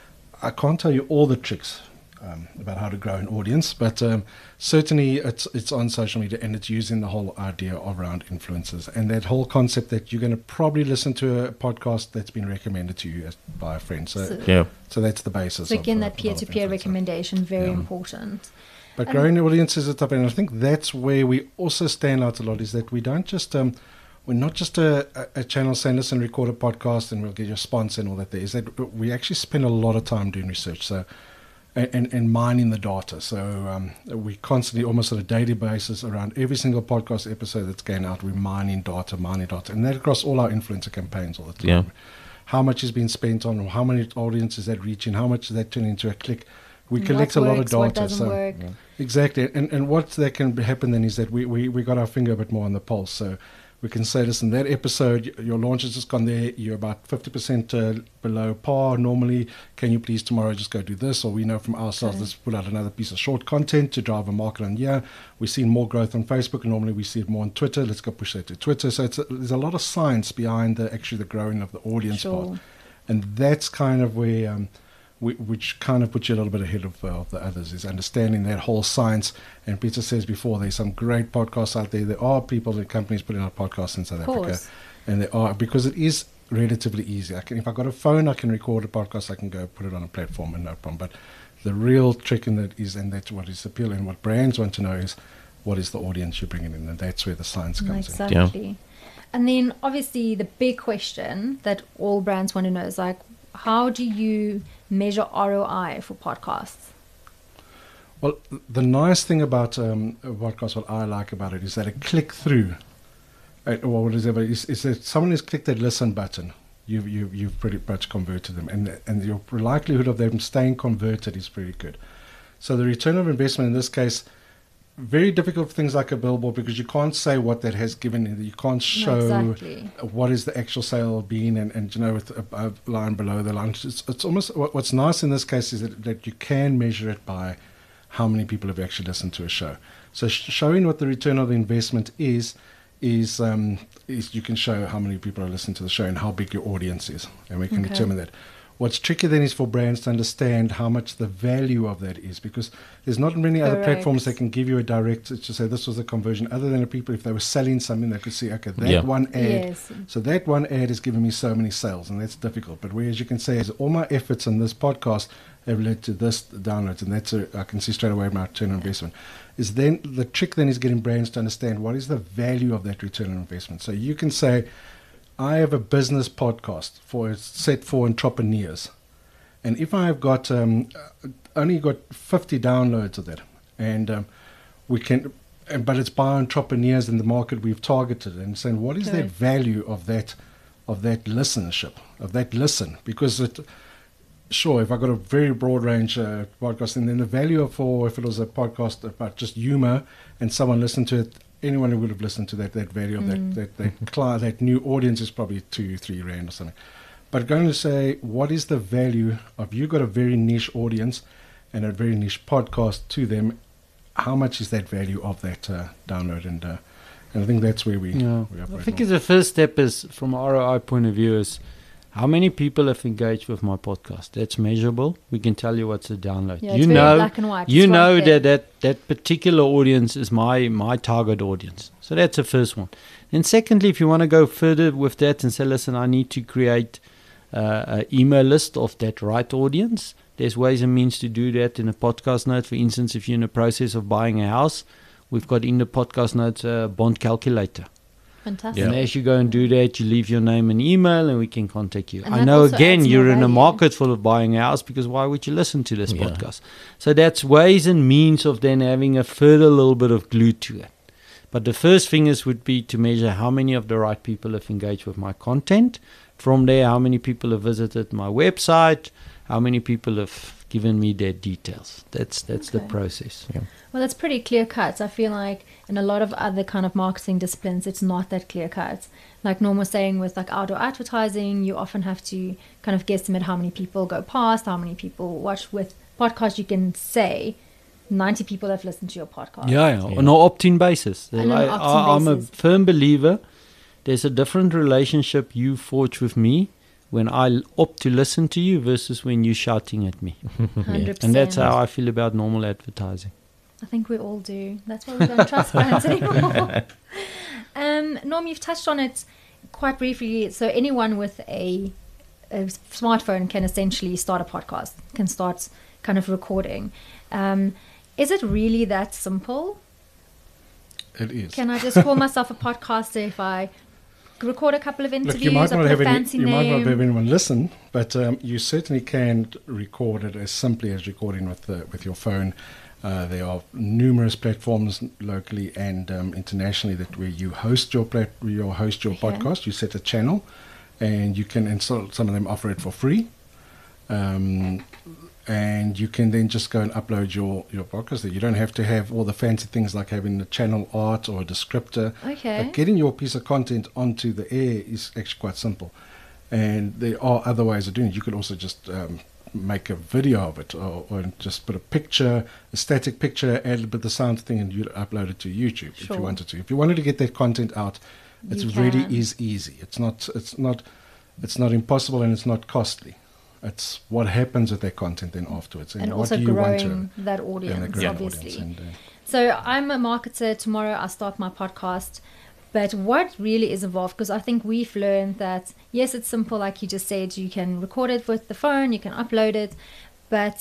I can't tell you all the tricks um, about how to grow an audience, but um, certainly it's it's on social media, and it's using the whole idea around influencers and that whole concept that you're going to probably listen to a podcast that's been recommended to you as, by a friend. So So- Yeah. so that's the basis. So of, again, uh, that of peer-to-peer influencer. recommendation, very Yeah. important. But And- growing audiences is tough, and I think that's where we also stand out a lot. Is that we don't just um, we're not just a, a, a channel saying listen, record a podcast, and we'll get your sponsor and all that. There is that we actually spend a lot of time doing research, so and and, and mining the data. So um, we constantly, almost on a daily basis, around every single podcast episode that's going out, we're mining data, mining data, and that across all our influencer campaigns all the time. Yeah. How much is being spent on, how many audiences that reaching, how much is that turning into a click. We What collect a lot of works, data. What doesn't so work. Exactly, and and what that can happen then is that we, we, we got our finger a bit more on the pulse, so we can say, listen, that episode, y- your launch has just gone there, you're about fifty percent uh, below par normally, can you please tomorrow just go do this, or we know from ourselves, Okay. let's put out another piece of short content to drive a market on, yeah, we've seen more growth on Facebook, and normally we see it more on Twitter, let's go push that to Twitter, so it's a, there's a lot of science behind the, actually the growing of the audience Sure. part, and that's kind of where... Um, Whi- which kind of puts you a little bit ahead of, uh, of the others, is understanding that whole science. And Peter says before, there's some great podcasts out there. There are people and companies putting out podcasts in South Of Africa, course. and there are, because it is relatively easy. I can, if I got a phone, I can record a podcast. I can go put it on a platform and no problem. But the real trick in that is, and that's what is appealing. What brands want to know is, what is the audience you're bringing in, and that's where the science comes in. Exactly. And then obviously the big question that all brands want to know is like, how do you measure R O I for podcasts? Well, the nice thing about um, a podcast, what I like about it, is that a click through, uh, or whatever, is, is that someone has clicked that listen button, you've, you've, you've pretty much converted them. And, and your likelihood of them staying converted is pretty good. So the return of investment in this case, very difficult for things like a billboard, because you can't say what that has given you. You can't show Exactly. what is the actual sale been, and, and you know, with a, a line below the line. It's, it's almost, what, what's nice in this case is that, that you can measure it by how many people have actually listened to a show. So sh- showing what the return of the investment is, is, um, is you can show how many people are listening to the show and how big your audience is, and we can Okay. determine that. What's tricky then is for brands to understand how much the value of that is, because there's not many other Correct. platforms that can give you a direct to say this was the conversion, other than the people, if they were selling something, they could see, okay, that Yeah. one ad, Yes. so that one ad is giving me so many sales, and that's difficult. But whereas you can say, is all my efforts in this podcast have led to this downloads, and that's a, I can see straight away my return on investment. Is then the trick then is getting brands to understand what is the value of that return on investment. So you can say, I have a business podcast for set for entrepreneurs, and if I have got um, only got fifty downloads of that, and um, we can, and, but it's by entrepreneurs in the market we've targeted, and saying what is that Correct. value of that, of that listenership, of that listen, because it. Sure, if I got a very broad range uh, podcast, and then the value of, for if it was a podcast about just humor and someone listened to it, anyone who would have listened to that, that value of Mm. that that that, client, that new audience is probably two, three rand or something. But going to say, what is the value of, you got a very niche audience and a very niche podcast to them, how much is that value of that uh, download? And uh, and I think that's where we, Yeah. we I operate think more. the first step is, from an R O I point of view, is how many people have engaged with my podcast. That's measurable. We can tell you what's a download. Yeah, you it's very know, black and white. you It's right know there. that, that that particular audience is my my target audience. So that's the first one. And secondly, if you want to go further with that and say, listen, I need to create uh, an email list of that right audience, there's ways and means to do that in a podcast note. For instance, if you're in the process of buying a house, we've got in the podcast notes a bond calculator. Fantastic. And as you go and do that, you leave your name and email, and we can contact you. And I that know, also again, adds you're more in a value. market full of buying a house, because why would you listen to this Yeah. podcast? So that's ways and means of then having a further little bit of glue to it. But the first thing is would be to measure how many of the right people have engaged with my content. From there, how many people have visited my website, how many people have given me their details. That's that's the Okay. process. Well, that's pretty clear cut. I feel like in a lot of other kind of marketing disciplines, it's not that clear cut. Like Norm was saying, with like outdoor advertising, you often have to kind of guesstimate how many people go past, how many people watch. With podcasts, you can say ninety people have listened to your podcast. Yeah, yeah. Yeah. On an opt-in basis. On an I, opt-in I, I'm a basis. firm believer. There's a different relationship you forge with me when I l- opt to listen to you versus when you're shouting at me. one hundred percent. And that's how I feel about normal advertising. I think we all do. That's why we don't trust brands anymore. Um, Norm, you've touched on it quite briefly. So anyone with a, a smartphone can essentially start a podcast, can start kind of recording. Um, is it really that simple? It is. Can I just call myself a podcaster if I record a couple of interviews? Look, you might I not put have a any, fancy you name. might not have anyone listen, but um, you certainly can record it as simply as recording with the, with your phone. Uh, there are numerous platforms locally and um, internationally that where you host your plat- you host your Okay. podcast. You set a channel, and you can and so, some of them offer it for free. Um, and you can then just go and upload your, your podcast. You don't have to have all the fancy things like having the channel art or a descriptor. Okay. But getting your piece of content onto the air is actually quite simple. And there are other ways of doing it. You could also just um, make a video of it, or, or just put a picture, a static picture, add a bit of the sound thing, and you upload it to YouTube if Sure. you wanted to. If you wanted to get that content out, it You really can. is easy. It's not. It's not. It's not impossible, and it's not costly. It's what happens with that content then afterwards, and, and what also do you want growing to that yeah, audience, the great obviously. audience. And, uh, So I'm a marketer. Tomorrow I start my podcast. But what really is involved, because I think we've learned that, yes, it's simple, like you just said, you can record it with the phone, you can upload it, but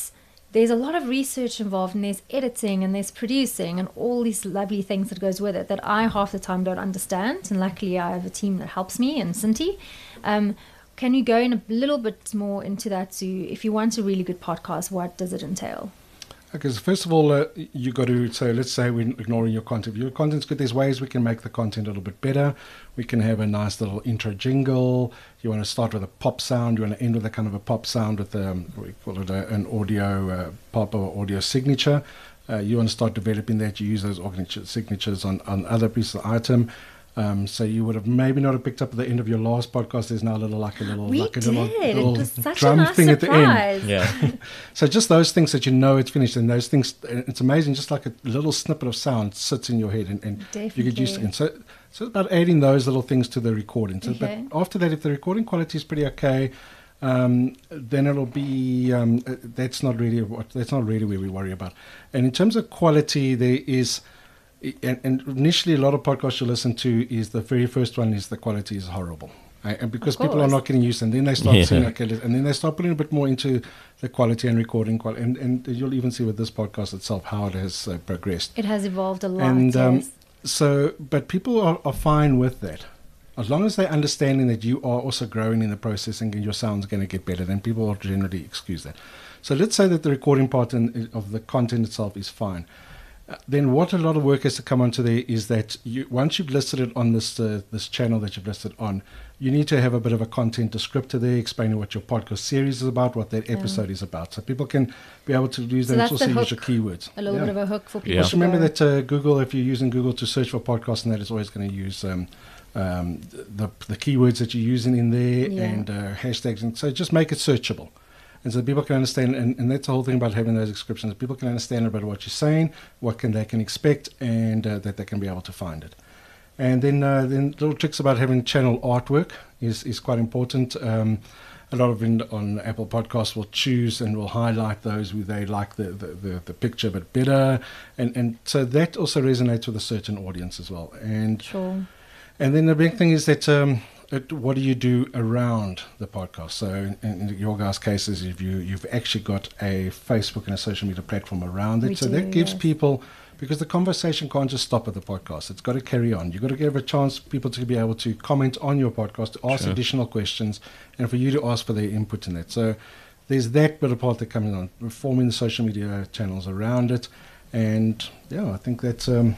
there's a lot of research involved, and there's editing and there's producing and all these lovely things that goes with it that I half the time don't understand. And luckily I have a team that helps me, and Cinti. Um, can you go in a little bit more into that? So if you want a really good podcast, what does it entail? Okay, so first of all, uh, you got to, so let's say we're ignoring your content. If your content's good, there's ways we can make the content a little bit better. We can have a nice little intro jingle. You want to start with a pop sound. You want to end with a kind of a pop sound with um, we call it a, an audio uh, pop or audio signature. Uh, you want to start developing that. You use those signatures on, on other pieces of item. Um, so you would have maybe not have picked up at the end of your last podcast. There's now a little like a little we like a did. little, little it was such drum a nice thing surprise. at the end. Yeah. So just those things that you know it's finished, and those things, it's amazing. Just like a little snippet of sound sits in your head, and, and you get used to it. And so, so it's about adding those little things to the recording. So, Okay. but after that, if the recording quality is pretty okay, um, then it'll be. Um, that's not really what. That's not really where we worry about. And in terms of quality, there is. And, and initially, a lot of podcasts you listen to is the very first one is the quality is horrible, right? And because people are not getting used, and then they start Yeah. saying, okay, and then they start putting a bit more into the quality and recording quality, and, and you'll even see with this podcast itself how it has uh, progressed. It has evolved a lot. And um, yes. so, but people are, are fine with that. As long as they're understanding that you are also growing in the processing and your sound's going to get better, then people will generally excuse that. So let's say that the recording part in, of the content itself is fine. Uh, then what a lot of work has to come onto there is that you, once you've listed it on this uh, this channel that you've listed on, you need to have a bit of a content descriptor there explaining what your podcast series is about, what that episode Yeah. is about. So people can be able to use So them, that's also the use your hook. keywords. A little Yeah. bit of a hook for people. Yeah. Just to remember go. that uh, Google, if you're using Google to search for podcasts, and that is always going to use um, um, the the keywords that you're using in there Yeah. and uh, hashtags. And so just make it searchable. And so people can understand, and, and that's the whole thing about having those descriptions. People can understand about what you're saying, what can they can expect, and uh, that they can be able to find it. And then uh, then little tricks about having channel artwork is, is quite important. Um, a lot of in, on Apple Podcasts will choose and will highlight those who they like the, the, the, the picture a bit better. And, and so that also resonates with a certain audience as well. And Sure. and then the big thing is that um, it, what do you do around the podcast? So in, in your guys' cases, if you, you've actually got a Facebook and a social media platform around it. We so do, that gives yes. people, because the conversation can't just stop at the podcast. It's got to carry on. You've got to give a chance for people to be able to comment on your podcast, to ask Sure. additional questions, and for you to ask for their input in that. So there's that bit of part that comes on, forming the social media channels around it. And yeah, I think that's... Um,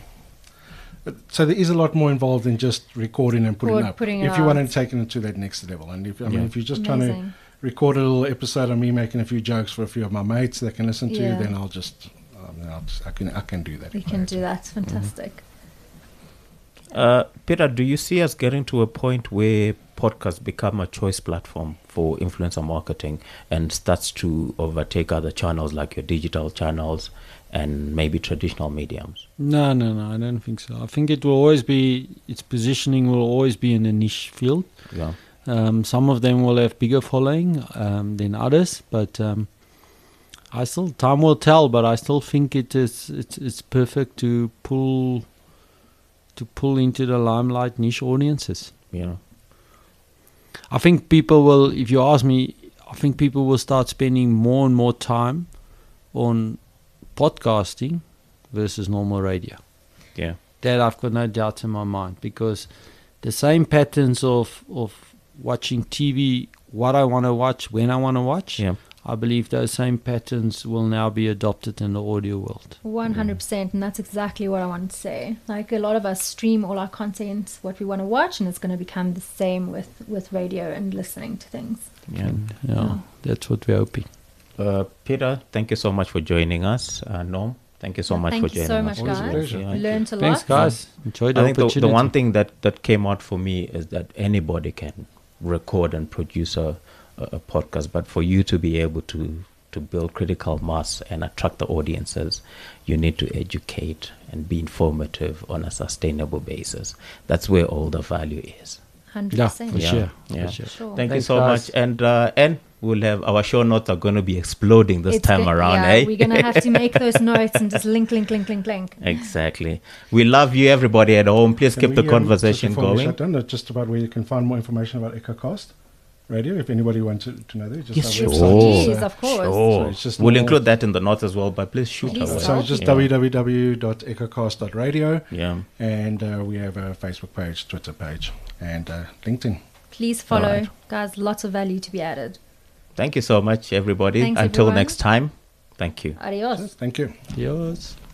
so there is a lot more involved than just recording and putting Or it up. putting it if you want out. to take it to that next level, and if I mean, Yeah. if you're just trying to Amazing. record a little episode of me making a few jokes for a few of my mates that can listen to, Yeah. then I'll just, um, I'll just I can I can do that. We if I can have do to. that. Fantastic. Uh, Peter, do you see us getting to a point where podcasts become a choice platform for influencer marketing and starts to overtake other channels like your digital channels and maybe traditional mediums? No, no, no, I don't think so. I think it will always be, its positioning will always be in a niche field. Yeah. Um, some of them will have bigger following um, than others, but um, I still, time will tell, but I still think it is, it's, it's perfect to pull, to pull into the limelight niche audiences. Yeah. I think people will, if you ask me, I think people will start spending more and more time on podcasting versus normal radio. Yeah. That I've got no doubt in my mind, because the same patterns of of watching T V, what I want to watch, when I want to watch, Yeah. I believe those same patterns will now be adopted in the audio world. one hundred percent. And that's exactly what I wanted to say. Like, a lot of us stream all our content, what we want to watch, and it's going to become the same with, with radio and listening to things. Yeah. And, yeah, Yeah. that's what we're hoping. Uh, Peter, thank you so much for joining us. Uh, Norm, thank you so Yeah, much thank for you joining so us. much, Always a guys. pleasure. Yeah. Learned a lot. Thanks, guys. Enjoyed the I think the, opportunity. the one thing that, that came out for me is that anybody can record and produce a, a, a podcast, but for you to be able to, to build critical mass and attract the audiences, you need to educate and be informative on a sustainable basis. That's where all the value is. one hundred Yeah, percent. for Yeah. sure. Yeah. For sure. Sure. Thank Thanks, you so guys. much. And uh, and we'll have our show notes are going to be exploding this It's time go- around, yeah, eh? we're going to have to make those notes and just link, link, link, link, link. Exactly. We love you, everybody at home. Please Can keep we, the um, conversation just before we going. shut down, uh, just about where you can find more information about EcoCast. Radio. If anybody wants to, to know that, just Yes, our sure. website. Yes, of course. Sure. So it's just We'll more- include that in the notes as well, but please shoot Please away. do. So it's just Yeah. w w w dot echocast dot radio, Yeah. and uh, we have a Facebook page, Twitter page, and uh, LinkedIn. Please follow. Alright. Guys, lots of value to be added. Thank you so much, everybody. Thanks, Until everyone. next time, thank you. Adios. Thank you. Yes.